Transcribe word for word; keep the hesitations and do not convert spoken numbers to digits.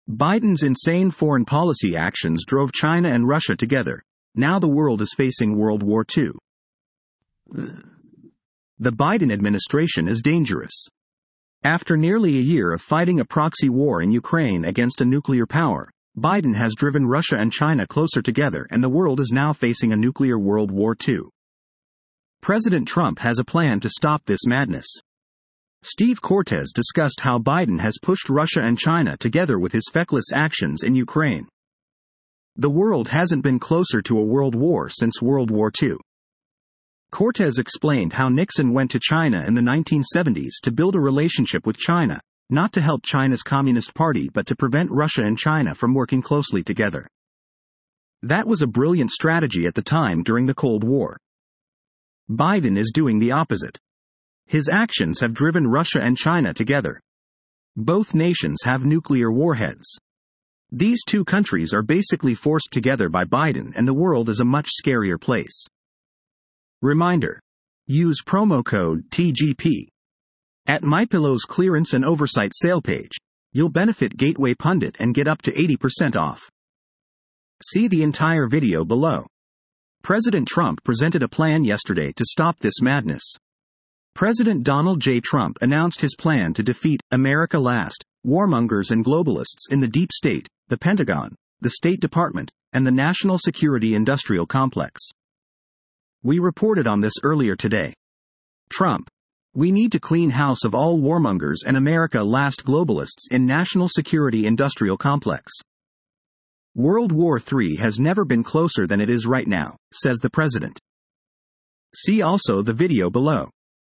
Biden's insane foreign policy actions drove China and Russia together. Now the world is facing World War Two. The Biden administration is dangerous. After nearly a year of fighting a proxy war in Ukraine against a nuclear power, Biden has driven Russia and China closer together, and the world is now facing a nuclear World War Two. President Trump has a plan to stop this madness. Steve Cortes discussed how Biden has pushed Russia and China together with his feckless actions in Ukraine. The world hasn't been closer to a world war since World War Two. Cortes explained how Nixon went to China in the nineteen seventies to build a relationship with China, not to help China's Communist Party but to prevent Russia and China from working closely together. That was a brilliant strategy at the time during the Cold War. Biden is doing the opposite. His actions have driven Russia and China together. Both nations have nuclear warheads. These two countries are basically forced together by Biden, and the world is a much scarier place. Reminder: use promo code T G P. At MyPillow's clearance and oversight sale page, you'll benefit Gateway Pundit and get up to eighty percent off. See the entire video below. President Trump presented a plan yesterday to stop this madness. President Donald J. Trump announced his plan to defeat America Last, warmongers and globalists in the deep state, the Pentagon, the State Department, and the National Security Industrial Complex. We reported on this earlier today. Trump: we need to clean house of all warmongers and America Last globalists in National Security Industrial Complex. World War Three has never been closer than it is right now, says the president. See also the video below.